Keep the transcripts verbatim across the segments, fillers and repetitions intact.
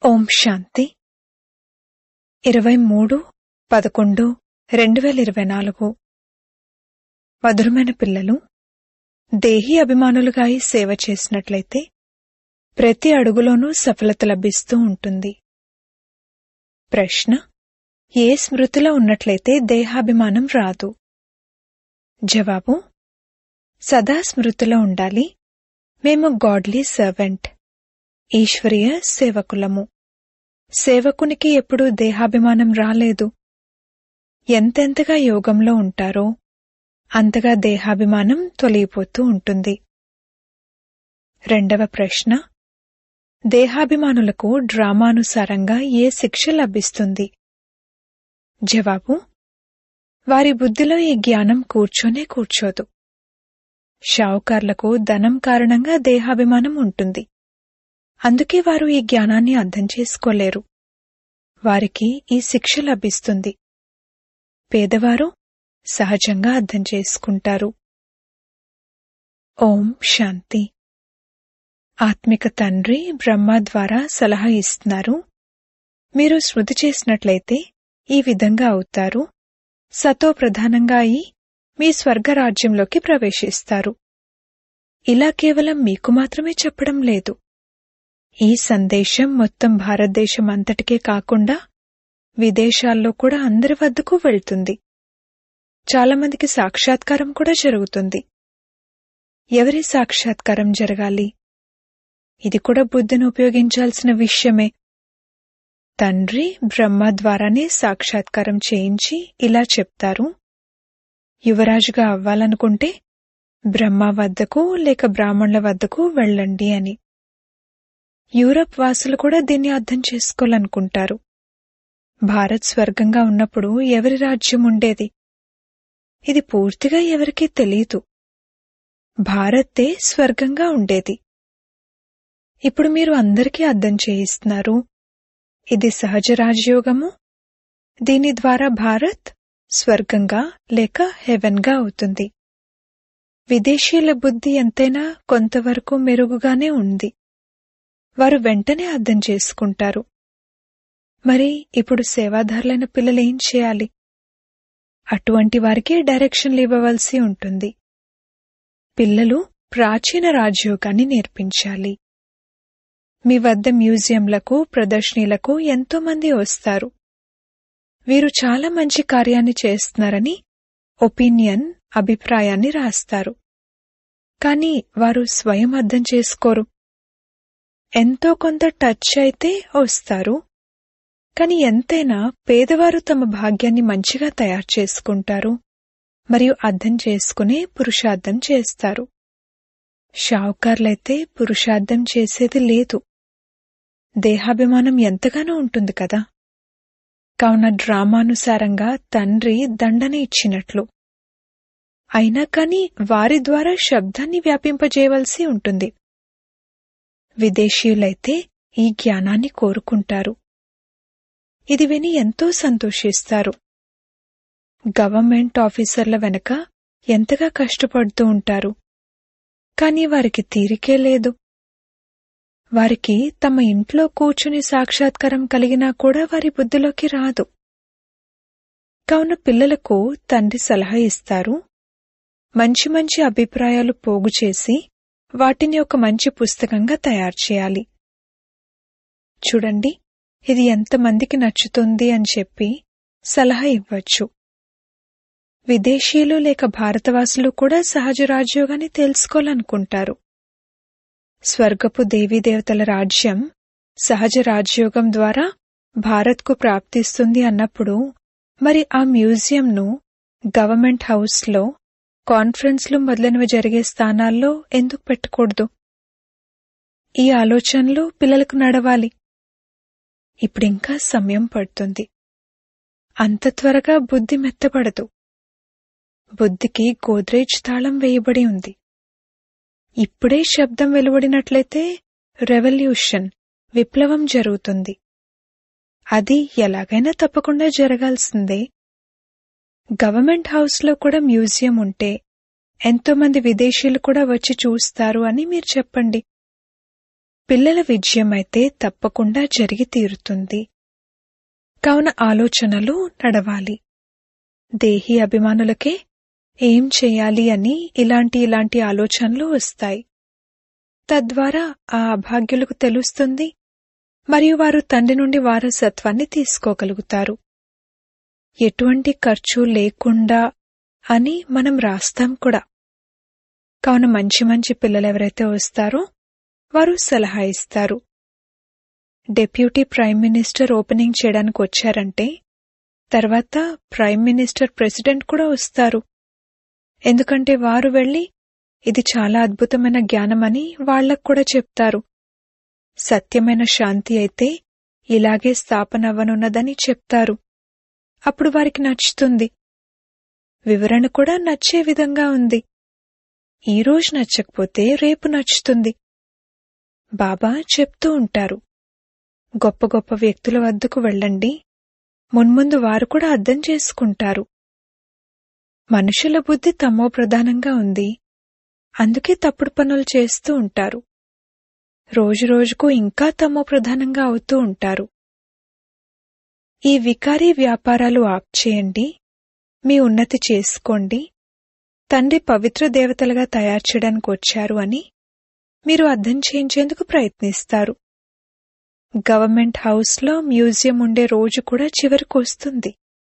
ఓం శాంతి. ఇరవై మూడు పదకొండు రెండు వేల ఇరవై నాలుగు. మధురమైన పిల్లలు, దేహీ అభిమానులుగా ఈ సేవ చేసినట్లయితే ప్రతి అడుగులోనూ సఫలత లభిస్తూ ఉంటుంది. ప్రశ్న: ఏ స్మృతిలో ఉన్నట్లయితే దేహాభిమానం రాదు? జవాబు: సదా స్మృతిలో ఉండాలి. మేము గాడ్లీ సర్వెంట్, ఈశ్వరీయ సేవకులము. సేవకునికి ఎప్పుడూ దేహాభిమానం రాలేదు. ఎంతెంతగా యోగంలో ఉంటారో అంతగా దేహాభిమానం తొలగిపోతూ ఉంటుంది. రెండవ ప్రశ్న: దేహాభిమానులకు డ్రామానుసారంగా ఏ శిక్ష లభిస్తుంది? జవాబు: వారి బుద్ధిలో ఈ జ్ఞానం కూర్చోనే కూర్చోదు. షావుకార్లకు ధనం కారణంగా దేహాభిమానం ఉంటుంది. అందుకే వారు ఈ జ్ఞానాన్ని అర్థం చేసుకోలేరు. వారికి ఈ శిక్ష లభిస్తుంది. పేదవారు సహజంగా అర్థం చేసుకుంటారు. ఓం శాంతి. ఆత్మిక తండ్రి బ్రహ్మ ద్వారా సలహా ఇస్తున్నారు. మీరు స్మృతి చేసినట్లయితే ఈ విధంగా అవుతారు. సతో ప్రధానంగా అయి మీ స్వర్గరాజ్యంలోకి ప్రవేశిస్తారు. ఇలా కేవలం మీకు మాత్రమే చెప్పడం లేదు. ఈ సందేశం మొత్తం భారతదేశం అంతటికే కాకుండా విదేశాల్లో కూడా అందరి వద్దకు వెళ్తుంది. చాలామందికి సాక్షాత్కారం కూడా జరుగుతుంది. ఎవరి సాక్షాత్కారం జరగాలి? ఇది కూడా బుద్ధిని ఉపయోగించాల్సిన విషయమే. తండ్రి బ్రహ్మ ద్వారానే సాక్షాత్కారం చేయించి ఇలా చెప్తారు: యువరాజుగా అవ్వాలనుకుంటే బ్రహ్మ వద్దకు లేక బ్రాహ్మణుల వద్దకు వెళ్ళండి అని. యూరప్ వాసులు కూడా దీన్ని అర్థం చేసుకోవాలనుకుంటారు. భారత్ స్వర్గంగా ఉన్నప్పుడు ఎవరి రాజ్యం ఉండేది? ఇది పూర్తిగా ఎవరికీ తెలీదు. భారతే స్వర్గంగా ఉండేది. ఇప్పుడు మీరు అందరికీ అర్థం చేయిస్తున్నారు. ఇది సహజ రాజయోగము. దీని ద్వారా భారత్ స్వర్గంగా లేక హెవెన్గా అవుతుంది. విదేశీయుల బుద్ధి ఎంతైనా కొంతవరకు మెరుగుగానే ఉంది. వారు వెంటనే అర్థం చేసుకుంటారు. మరి ఇప్పుడు సేవాదారులైన పిల్లలేం చేయాలి? అటువంటి వారికే డైరెక్షన్లు ఇవ్వవలసి ఉంటుంది. పిల్లలు ప్రాచీన రాజయోగాన్ని నేర్పించాలి. మీ వద్ద మ్యూజియంలకు, ప్రదర్శనలకు ఎంతో మంది వస్తారు. వీరు చాలా మంచి కార్యాన్ని చేస్తున్నారని ఒపీనియన్, అభిప్రాయాన్ని రాస్తారు. కానీ వారు స్వయం అర్థం చేసుకోరు. ఎంతో కొంత టచ్ అయితే వస్తారు. కాని ఎంతైనా పేదవారు తమ భాగ్యాన్ని మంచిగా తయారు చేసుకుంటారు మరియు అర్థం చేసుకునే పురుషార్థం చేస్తారు. షావుకార్లైతే పురుషార్థం చేసేది లేదు. దేహాభిమానం ఎంతగానో ఉంటుంది కదా. కావున డ్రామానుసారంగా తండ్రి దండన ఇచ్చినట్లు. అయినా కాని వారి ద్వారా శబ్దాన్ని వ్యాపింపజేయవలసి ఉంటుంది. విదేశీయులైతే ఈ జ్ఞానాన్ని కోరుకుంటారు. ఇది విని ఎంతో సంతోషిస్తారు. గవర్నమెంట్ ఆఫీసర్ల వెనక ఎంతగా కష్టపడుతూ ఉంటారు. కాని వారికి తీరికే లేదు. వారికి తమ ఇంట్లో కూర్చుని సాక్షాత్కారం కలిగినా కూడా వారి బుద్ధిలోకి రాదు. కావున పిల్లలకు తండ్రి సలహా ఇస్తారు. మంచి మంచి అభిప్రాయాలు పోగు చేసి వాటిని ఒక మంచి పుస్తకంగా తయారు చేయాలి. చూడండి, ఇది ఎంతమందికి నచ్చుతుంది అని చెప్పి సలహా ఇవ్వచ్చు. విదేశీయులు లేక భారతవాసులు కూడా సహజ రాజయోగాన్ని తెలుసుకోవాలనుకుంటారు. స్వర్గపు దేవీదేవతల రాజ్యం సహజ రాజయోగం ద్వారా భారత్కు ప్రాప్తిస్తుంది అన్నప్పుడు మరి ఆ మ్యూజియంను గవర్నమెంట్ హౌస్లో, కాన్ఫరెన్స్లు మొదలైనవి జరిగే స్థానాల్లో ఎందుకు పెట్టకూడదు? ఈ ఆలోచనలు పిల్లలకు నడవాలి. ఇప్పుడింకా సమయం పడుతుంది. అంత త్వరగా బుద్ధి మెత్తపడదు. బుద్ధికి గోద్రేజ్ తాళం వేయబడి ఉంది. ఇప్పుడే శబ్దం వెలువడినట్లయితే రెవల్యూషన్, విప్లవం జరుగుతుంది. అది ఎలాగైనా తప్పకుండా జరగాల్సిందే. గవర్నమెంట్ హౌస్లో కూడా మ్యూజియం ఉంటే ఎంతోమంది విదేశీయులు కూడా వచ్చి చూస్తారు అని మీరు చెప్పండి. పిల్లల విజయమైతే తప్పకుండా జరిగి తీరుతుంది. కావున ఆలోచనలు నడవాలి. దేహీ అభిమానులకే ఏం చేయాలి అని ఇలాంటి ఇలాంటి ఆలోచనలు వస్తాయి. తద్వారా ఆ అభాగ్యులకు తెలుస్తుంది మరియు వారు తండ్రి నుండి వారసత్వాన్ని తీసుకోగలుగుతారు. ఎటువంటి ఖర్చు లేకుండా అని మనం రాస్తాం కూడా. కావున మంచి మంచి పిల్లలెవరైతే వస్తారో వారు సలహా ఇస్తారు. డెప్యూటీ ప్రైమ్ మినిస్టర్ ఓపెనింగ్ చేయడానికి వచ్చారంటే తర్వాత ప్రైమ్ మినిస్టర్ ప్రెసిడెంట్ కూడా వస్తారు. ఎందుకంటే వారు వెళ్లి ఇది చాలా అద్భుతమైన జ్ఞానమని వాళ్లకు కూడా చెప్తారు. సత్యమైన శాంతి అయితే ఇలాగే స్థాపన అవ్వనున్నదని చెప్తారు. అప్పుడు వారికి నచ్చుతుంది. వివరణ కూడా నచ్చే విధంగా ఉంది. ఈరోజు నచ్చకపోతే రేపు నచ్చుతుంది. బాబా చెప్తూ ఉంటారు, గొప్ప గొప్ప వ్యక్తుల వద్దకు వెళ్ళండి, మున్ముందు వారు కూడా అర్థం చేసుకుంటారు. మనుషుల బుద్ధి తమో ప్రధానంగా ఉంది. అందుకే తప్పుడు పనులు చేస్తూ ఉంటారు. రోజురోజుకు ఇంకా తమో ప్రధానంగా అవుతూ ఉంటారు. ఈ వికారీ వ్యాపారాలు ఆప్ చేయండి, మీ ఉన్నతి చేసుకోండి. తండ్రి పవిత్ర దేవతలుగా తయారు చేయడానికి వచ్చారు అని మీరు అర్థం చేయించేందుకు ప్రయత్నిస్తారు. గవర్నమెంట్ హౌస్లో మ్యూజియం ఉండే రోజు కూడా చివరికి వస్తుంది.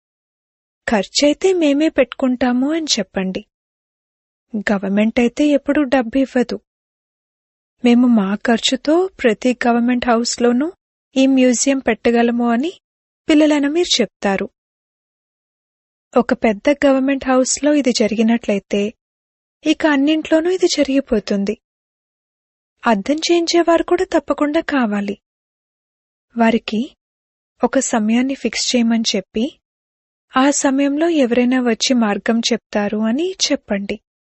ఖర్చయితే మేమే పెట్టుకుంటాము అని చెప్పండి. గవర్నమెంట్ అయితే ఎప్పుడూ డబ్బు ఇవ్వదు. మేము మా ఖర్చుతో ప్రతి గవర్నమెంట్ హౌస్లోనూ ఈ మ్యూజియం పెట్టగలము అని పిల్లలైన మీరు చెప్తారు. ఒక పెద్ద గవర్నమెంట్ హౌస్లో ఇది జరిగినట్లయితే ఇక అన్నింట్లోనూ ఇది జరిగిపోతుంది. అర్థం చేయించేవారు కూడా తప్పకుండా కావాలి. వారికి ఒక సమయాన్ని ఫిక్స్ చేయమని చెప్పి ఆ సమయంలో ఎవరైనా వచ్చి మార్గం చెప్తారు అని చెప్పండి.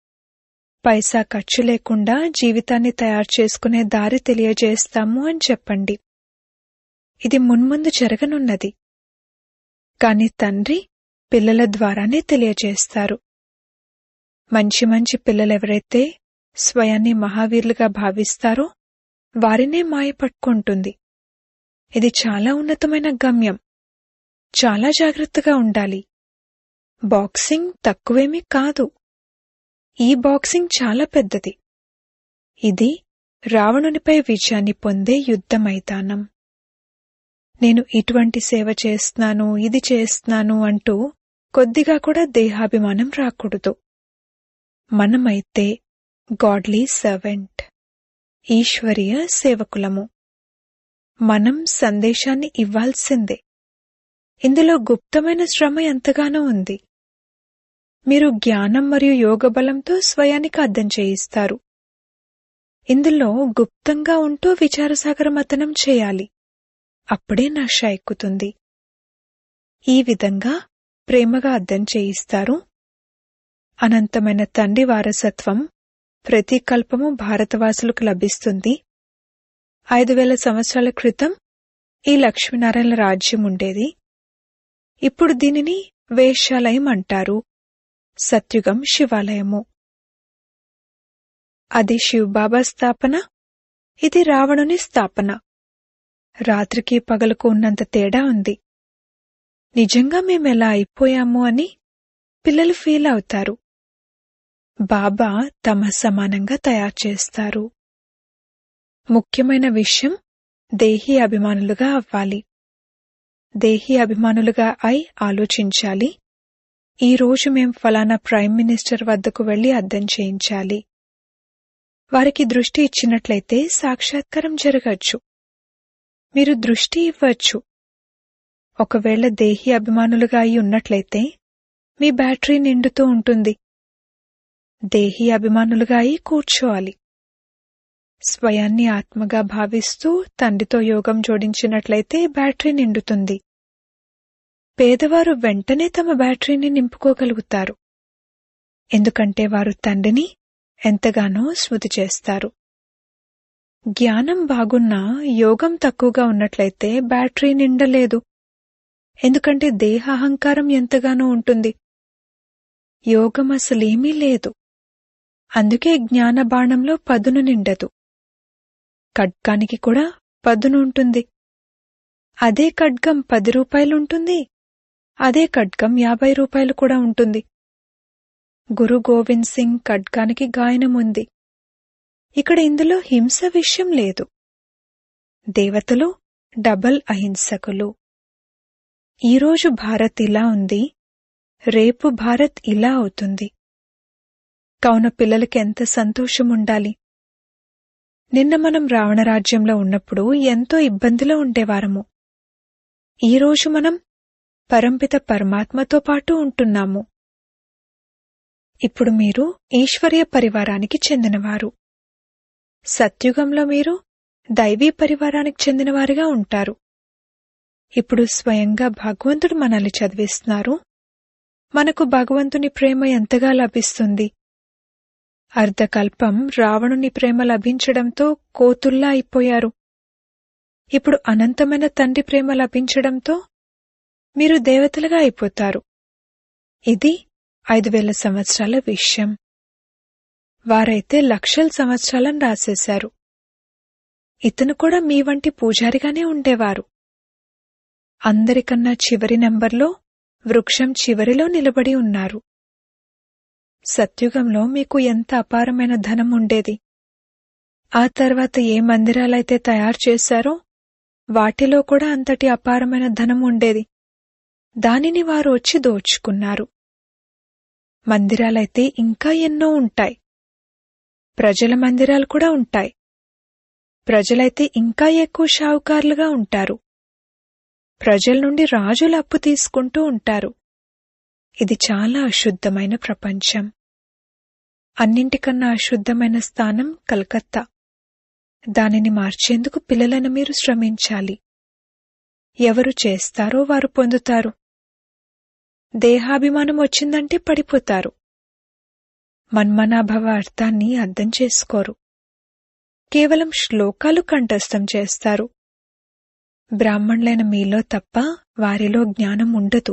పైసా ఖర్చు లేకుండా జీవితాన్ని తయారు చేసుకునే దారి తెలియజేస్తాము అని చెప్పండి. ఇది మున్ముందు జరగనున్నది. కాని తండ్రి పిల్లల ద్వారానే తెలియజేస్తారు. మంచి మంచి పిల్లలెవరైతే స్వయాన్ని మహావీరులుగా భావిస్తారో వారినే మాయ పట్టుకుంటుంది. ఇది చాలా ఉన్నతమైన గమ్యం. చాలా జాగ్రత్తగా ఉండాలి. బాక్సింగ్ తక్కువేమీ కాదు. ఈ బాక్సింగ్ చాలా పెద్దది. ఇది రావణునిపై విజయాన్ని పొందే యుద్ధ మైదానం. నేను ఇటువంటి సేవ చేస్తున్నాను, ఇది చేస్తున్నాను అంటూ కొద్దిగా కూడా దేహాభిమానం రాకూడదు. మనమైతే గాడ్లీ సర్వెంట్, ఈశ్వరీయ సేవకులము. మనం సందేశాన్ని ఇవ్వాల్సిందే. ఇందులో గుప్తమైన శ్రమ ఎంతగానో ఉంది. మీరు జ్ఞానం మరియు యోగబలంతో స్వయానికి అర్థం చేయిస్తారు. ఇందులో గుప్తంగా ఉంటూ విచారసాగర మథనం చేయాలి. అప్పుడే నష ఎక్కుతుంది. ఈ విధంగా ప్రేమగా అర్థం చేయిస్తారు. అనంతమైన తండ్రి వారసత్వం ప్రతి కల్పము భారతవాసులకు లభిస్తుంది. ఐదు వేల సంవత్సరాల క్రితం ఈ లక్ష్మీనారాయణ రాజ్యం ఉండేది. ఇప్పుడు దీనిని వేశ్యాలయం అంటారు. సత్యుగం శివాలయము. అది శివబాబా స్థాపన, ఇది రావణుని స్థాపన. రాత్రికి పగలకు ఉన్నంత తేడా ఉంది. నిజంగా మేమెలా అయిపోయాము అని పిల్లలు ఫీల్ అవుతారు. బాబా తమ సమానంగా తయారు చేస్తారు. ముఖ్యమైన విషయం దేహీ అభిమానులుగా అవ్వాలి. దేహీ అభిమానులుగా అయి ఆలోచించాలి. ఈ రోజు మేం ఫలానా ప్రైమ్ మినిస్టర్ వద్దకు వెళ్లి అర్థం చేయించాలి. వారికి దృష్టి ఇచ్చినట్లయితే సాక్షాత్కారం జరగచ్చు. మీరు దృష్టి ఇవ్వచ్చు. ఒకవేళ దేహీ అభిమానులుగా అయి ఉన్నట్లయితే మీ బ్యాటరీ నిండుతూ ఉంటుంది. దేహీ అభిమానులుగా అయి కూర్చోవాలి. స్వయాన్ని ఆత్మగా భావిస్తూ తండ్రితో యోగం జోడించినట్లయితే బ్యాటరీ నిండుతుంది. పేదవారు వెంటనే తమ బ్యాటరీని నింపుకోగలుగుతారు. ఎందుకంటే వారు తండ్రిని ఎంతగానో స్మృతి చేస్తారు. జ్ఞానం బాగున్నా యోగం తక్కువగా ఉన్నట్లయితే బ్యాటరీ నిండలేదు. ఎందుకంటే దేహ అహంకారం ఎంతగానో ఉంటుంది. యోగం అసలేమీ లేదు. అందుకే జ్ఞాన బాణంలో పదును నిండదు. ఖడ్గానికి కూడా పదును ఉంటుంది. అదే ఖడ్గం పది రూపాయలుంటుంది, అదే ఖడ్గం యాభై రూపాయలు కూడా ఉంటుంది. గురు గోవింద్ సింగ్ ఖడ్గానికి గాయనముంది. ఇక్కడ ఇందులో హింస విషయం లేదు. దేవతలు డబల్ అహింసకులు. ఈరోజు భారత్ ఇలా ఉంది, రేపు భారత్ ఇలా అవుతుంది. కావున పిల్లలకి ఎంత సంతోషముండాలి. నిన్న మనం రావణరాజ్యంలో ఉన్నప్పుడు ఎంతో ఇబ్బందిలో ఉండేవారము. ఈరోజు మనం పరంపిత పరమాత్మతో పాటు ఉంటున్నాము. ఇప్పుడు మీరు ఈశ్వర్య పరివారానికి చెందినవారు. సత్యుగంలో మీరు దైవీ పరివారానికి చెందినవారుగా ఉంటారు. ఇప్పుడు స్వయంగా భగవంతుడు మనల్ని చదివిస్తున్నారు. మనకు భగవంతుని ప్రేమ ఎంతగా లభిస్తుంది. అర్ధకల్పం రావణుని ప్రేమ లభించడంతో కోతుల్లా అయిపోయారు. ఇప్పుడు అనంతమైన తండ్రి ప్రేమ లభించడంతో మీరు దేవతలుగా అయిపోతారు. ఇది ఐదు వేల సంవత్సరాల విషయం. వారైతే లక్షల సంవత్సరాలను రాసేశారు. ఇతను కూడా మీ వంటి పూజారిగానే ఉండేవారు. అందరికన్నా చివరి నెంబర్లో వృక్షం చివరిలో నిలబడి ఉన్నారు. సత్యుగంలో మీకు ఎంత అపారమైన ధనం ఉండేది. ఆ తర్వాత ఏ మందిరాలైతే తయారు చేశారో వాటిలో కూడా అంతటి అపారమైన ధనం ఉండేది. దానిని వారు వచ్చి దోచుకున్నారు. మందిరాలైతే ఇంకా ఎన్నో ఉంటాయి. ప్రజల మందిరాలు కూడా ఉంటాయి. ప్రజలైతే ఇంకా ఎక్కువ షావుకారులుగా ఉంటారు. ప్రజల నుండి రాజులు అప్పు తీసుకుంటూ ఉంటారు. ఇది చాలా అశుద్ధమైన ప్రపంచం. అన్నింటికన్నా అశుద్ధమైన స్థానం కలకత్తా. దానిని మార్చేందుకు పిల్లలను మీరు శ్రమించాలి. ఎవరు చేస్తారో వారు పొందుతారు. దేహాభిమానం వచ్చిందంటే పడిపోతారు. మన్మనాభవ అర్థాన్ని అర్థం చేసుకోరు. కేవలం శ్లోకాలు కంఠస్థం చేస్తారు. బ్రాహ్మణులైన మీలో తప్ప వారిలో జ్ఞానం ఉండదు.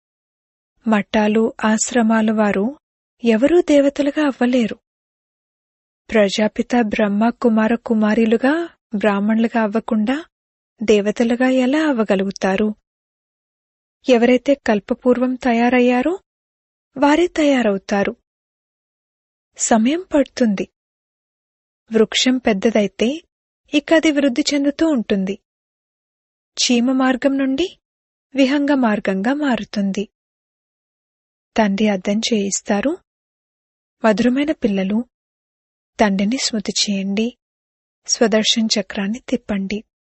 మఠాలు ఆశ్రమాలు వారు ఎవరూ దేవతలుగా అవ్వలేరు. ప్రజాపిత బ్రహ్మ కుమార కుమారిలుగా బ్రాహ్మణులుగా అవ్వకుండా దేవతలుగా ఎలా అవ్వగలుగుతారు? ఎవరైతే కల్పపూర్వం తయారయ్యారో వారే తయారవుతారు. సమయం పడుతుంది. వృక్షం పెద్దదైతే ఇక అది వృద్ధి చెందుతూ ఉంటుంది. చీమ మార్గం నుండి విహంగ మార్గంగా మారుతుంది. తండ్రి అర్థం చేయిస్తారు. మధురమైన పిల్లలు, తండ్రిని స్మృతి చేయండి. స్వదర్శన్ చక్రాన్ని తిప్పండి.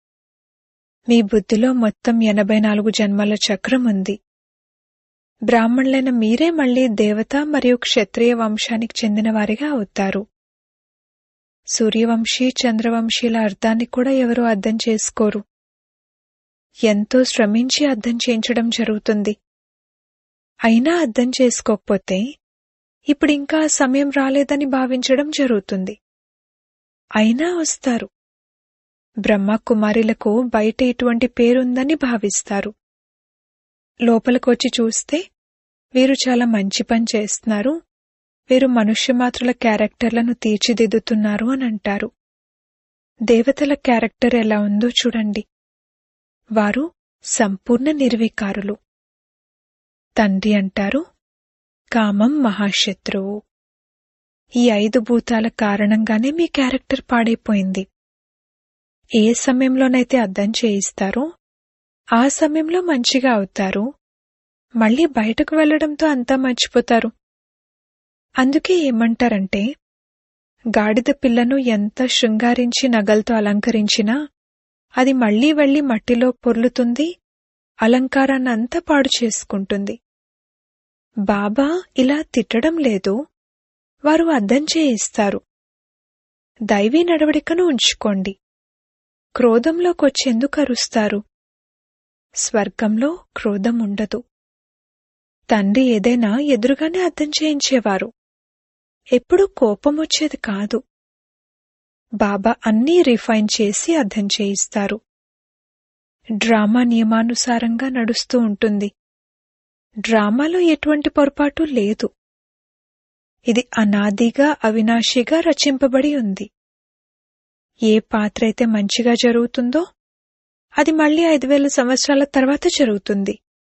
మీ బుద్ధిలో మొత్తం ఎనభై నాలుగు జన్మల చక్రం ఉంది. బ్రాహ్మణులైన మీరే మళ్లీ దేవత మరియు క్షత్రియ వంశానికి చెందినవారిగా అవుతారు. సూర్యవంశీ చంద్రవంశీల అర్థాన్ని కూడా ఎవరూ అర్థం చేసుకోరు. ఎంతో శ్రమించి అర్థం చేయించడం జరుగుతుంది. అయినా అర్థం చేసుకోకపోతే ఇప్పుడింకా సమయం రాలేదని భావించడం జరుగుతుంది. అయినా వస్తారు. బ్రహ్మకుమారిలకు బయట ఇటువంటి పేరుందని భావిస్తారు. లోపలికొచ్చి చూస్తే వీరు చాలా మంచి పని చేస్తున్నారు, వీరు మనుష్యమాత్రుల క్యారెక్టర్లను తీర్చిదిద్దుతున్నారు అని అంటారు. దేవతల క్యారెక్టర్ ఎలా ఉందో చూడండి. వారు సంపూర్ణ నిర్వికారులు. తండ్రి అంటారు, కామం మహాశత్రువు. ఈ ఐదు భూతాల కారణంగానే మీ క్యారెక్టర్ పాడైపోయింది. ఏ సమయంలోనైతే అర్థం చేయిస్తారో ఆ సమయంలో మంచిగా అవుతారు. మళ్లీ బయటకు వెళ్లడంతో అంతా మర్చిపోతారు. అందుకే ఏమంటారంటే, గాడిద పిల్లను ఎంత శృంగారించి నగలతో అలంకరించినా అది మళ్లీ వెళ్లి మట్టిలో పొర్లుతుంది, అలంకారాన్నంతా పాడు చేసుకుంటుంది. బాబా ఇలా తిట్టడం లేదు, వారు అర్థం చేయిస్తారు. దైవీ నడవడికను ఉంచుకోండి. క్రోధంలోకొచ్చేందుకు అరుస్తారు. స్వర్గంలో క్రోధం ఉండదు. తండ్రి ఏదైనా ఎదురుగానే అర్థం చేయించేవారు. ఎప్పుడూ కోపం వచ్చేది కాదు. బాబా అన్నీ రిఫైన్ చేసి అర్థం చేయిస్తారు. డ్రామా నియమానుసారంగా నడుస్తూ ఉంటుంది. డ్రామాలో ఎటువంటి పొరపాటు లేదు. ఇది అనాదిగా అవినాశిగా రచింపబడి ఉంది. ఏ పాత్ర అయితే మంచిగా జరుగుతుందో అది మళ్లీ ఐదు వేల సంవత్సరాల తర్వాత జరుగుతుంది.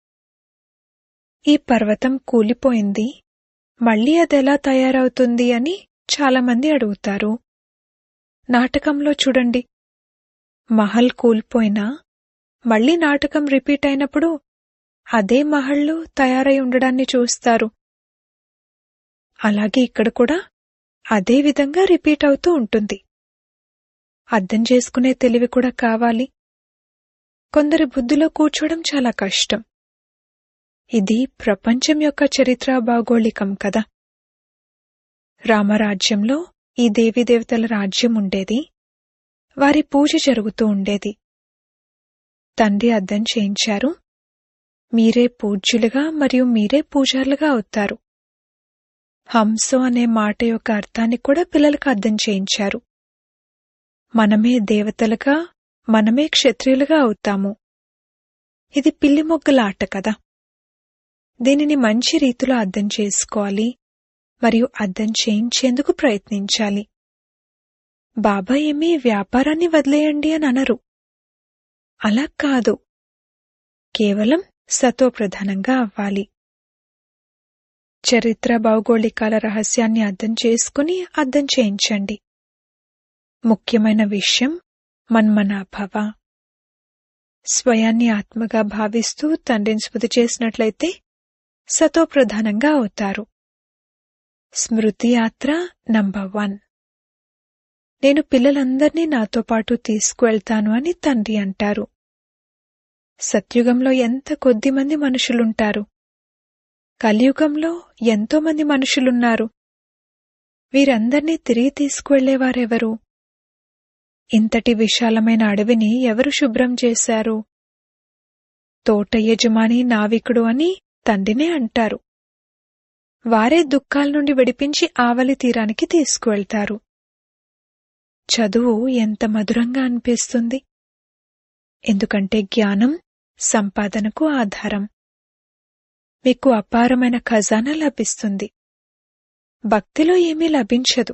ఈ పర్వతం కూలిపోయింది, మళ్లీ అదెలా తయారవుతుంది అని చాలామంది అడుగుతారు. నాటకంలో చూడండి, మహల్ కూలిపోయినా మళ్లీ నాటకం రిపీట్ అయినప్పుడు అదే మహళ్ళు తయారై ఉండడాన్ని చూస్తారు. అలాగే ఇక్కడ కూడా అదే విధంగా రిపీట్ అవుతూ ఉంటుంది. అర్థం చేసుకునే తెలివి కూడా కావాలి. కొందరి బుద్ధిలో కూర్చోవడం చాలా కష్టం. ఇది ప్రపంచం యొక్క చరిత్ర భౌగోళికం కదా. రామరాజ్యంలో ఈ దేవీదేవతల రాజ్యం ఉండేది, వారి పూజ జరుగుతూ ఉండేది. తండ్రి అర్థం చేయించారు, మీరే పూజ్యులుగా మరియు మీరే పూజారులుగా అవుతారు. హంసో అనే మాట యొక్క అర్థాన్ని కూడా పిల్లలకు అర్థం చేయించారు. మనమే దేవతలుగా, మనమే క్షత్రియులుగా అవుతాము. ఇది పిల్లి మొగ్గల ఆట కదా. దీనిని మంచి రీతిలో అర్థం చేసుకోవాలి మరియు అర్థం చేయించేందుకు ప్రయత్నించాలి. బాబా ఏమీ వ్యాపారాన్ని వదిలేయండి అని అనరు. అలా కాదు, కేవలం సతోప్రధానంగా అవ్వాలి. చరిత్ర భౌగోళికాల రహస్యాన్ని అర్థం చేసుకుని అర్థం చేయించండి. ముఖ్యమైన విషయం మన్మనాభవ. స్వయాన్ని ఆత్మగా భావిస్తూ తండ్రిని స్మృతి చేసినట్లయితే సతోప్రధానంగా అవుతారు. స్మృతి యాత్ర నంబర్ వన్. నేను పిల్లలందర్నీ నాతో పాటు తీసుకువెళ్తాను అని తండ్రి అంటారు. సత్యుగంలో ఎంత కొద్ది మంది మనుషులుంటారు, కలియుగంలో ఎంతో మంది మనుషులున్నారు. వీరందర్నీ తిరిగి తీసుకువెళ్లేవారెవరు? ఇంతటి విశాలమైన అడవిని ఎవరు శుభ్రం చేశారు? తోట యజమాని నావికుడు అని తండ్రినే అంటారు. వారే దుఃఖాల నుండి విడిపించి ఆవలి తీరానికి తీసుకువెళ్తారు. చదువు ఎంత మధురంగా అనిపిస్తుంది, ఎందుకంటే జ్ఞానం సంపాదనకు ఆధారం. మీకు అపారమైన ఖజానా లభిస్తుంది. భక్తిలో ఏమీ లభించదు.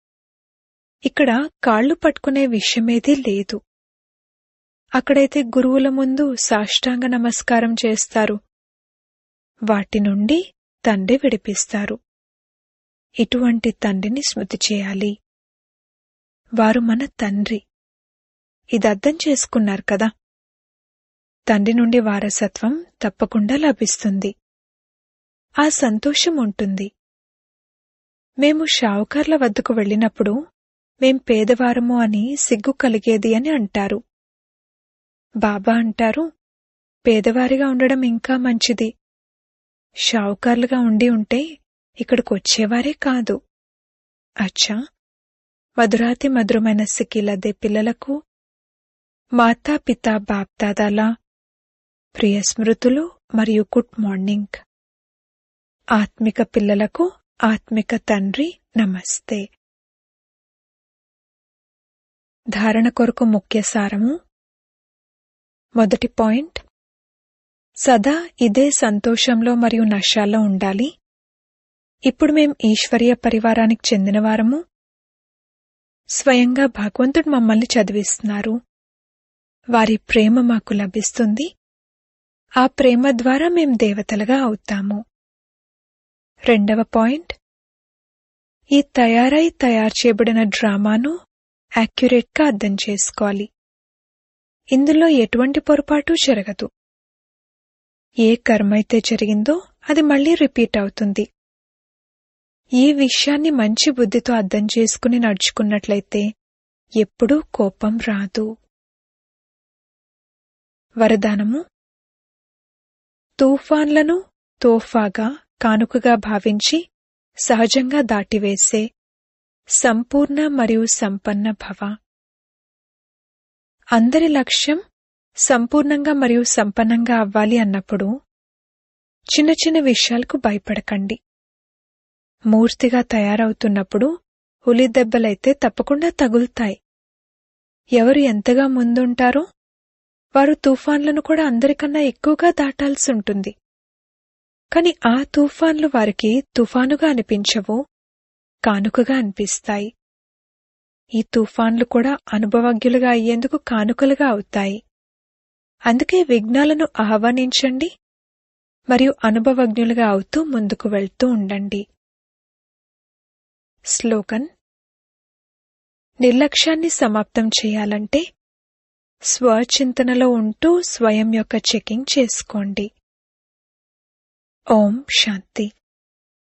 ఇక్కడ కాళ్లు పట్టుకునే విషయమేదీ లేదు. అక్కడైతే గురువుల ముందు సాష్టాంగ నమస్కారం చేస్తారు, వాటి నుండి తండ్రి విడిపిస్తారు. ఇటువంటి తండ్రిని స్మృతి చేయాలి. వారు మన తండ్రి. ఇది అర్థం చేసుకున్నారు కదా. తండ్రి నుండి వారసత్వం తప్పకుండా లభిస్తుంది. ఆ సంతోషం ఉంటుంది. మేము షావుకార్ల వద్దకు వెళ్ళినప్పుడు మేం పేదవారము అని సిగ్గు కలిగేది అని అంటారు. బాబా అంటారు, పేదవారిగా ఉండడం ఇంకా మంచిది. షావుకార్లుగా ఉండి ఉంటే ఇక్కడికొచ్చేవారే కాదు. అచ్చా, మధురాతి మధురమైన సిక్కిలదే పిల్లలకు మాతాపితా బాప్దాదాల ప్రియ స్మృతులు మరియు గుడ్ మార్నింగ్. ఆత్మిక పిల్లలకు ఆత్మిక తండ్రి నమస్తే. ధారణ కొరకు ముఖ్య సారము. మొదటి పాయింట్, సదా ఇదే సంతోషంలో మరియు నశాల్లో ఉండాలి. ఇప్పుడు మేం ఈశ్వరీయ పరివారానికి చెందినవారము. స్వయంగా భగవంతుడు మమ్మల్ని చదివిస్తున్నారు. వారి ప్రేమ మాకు లభిస్తుంది. ఆ ప్రేమ ద్వారా మేం దేవతలుగా అవుతాము. రెండవ పాయింట్, ఈ తయారై తయారు చేయబడిన డ్రామాను యాక్యురేట్గా అర్థం చేసుకోవాలి. ఇందులో ఎటువంటి పొరపాటు జరగదు. ఏ కర్మైతే జరిగిందో అది మళ్లీ రిపీట్ అవుతుంది. ఈ విషయాన్ని మంచి బుద్ధితో అర్థం చేసుకుని నడుచుకున్నట్లయితే ఎప్పుడూ కోపం రాదు. వరదానము. తుఫాన్లను తోఫాగా కానుకగా భావించి సహజంగా దాటివేసే సంపూర్ణ మరియు సంపన్న భవ. అందరి లక్ష్యం సంపూర్ణంగా మరియు సంపన్నంగా అవ్వాలి అన్నప్పుడు చిన్న చిన్న విషయాలకు భయపడకండి. మూర్తిగా తయారవుతున్నప్పుడు హులి దెబ్బలైతే తప్పకుండా తగులుతాయి. ఎవరు ఎంతగా ముందుంటారో వారు తుఫాన్లను కూడా అందరికన్నా ఎక్కువగా దాటాల్సి ఉంటుంది. కాని ఆ తుఫాన్లు వారికి తుఫానుగా అనిపించవు, కానుకగా అనిపిస్తాయి. ఈ తుఫాన్లు కూడా అనుభవజ్ఞులుగా అయ్యేందుకు కానుకలుగా అవుతాయి. అందుకే విఘ్నాలను ఆహ్వానించండి మరియు అనుభవజ్ఞులుగా అవుతూ ముందుకు వెళ్తూ ఉండండి. స్లోగన్: నిర్లక్ష్యాన్ని సమాప్తం చేయాలంటే స్వచింతనలో ఉంటూ స్వయం యొక్క చెకింగ్ చేసుకోండి. ఓం శాంతి.